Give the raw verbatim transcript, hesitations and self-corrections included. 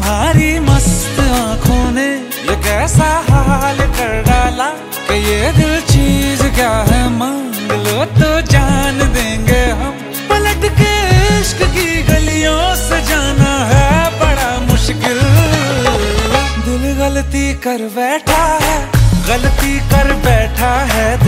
तुम्हारी मस्त आंखों ने ये कैसा हाल कर डाला कि ये दिल चीज क्या है, मांग लो तो जान देंगे हम। पलट के इश्क की गलियों से जाना है बड़ा मुश्किल। दिल गलती कर बैठा है, गलती कर बैठा है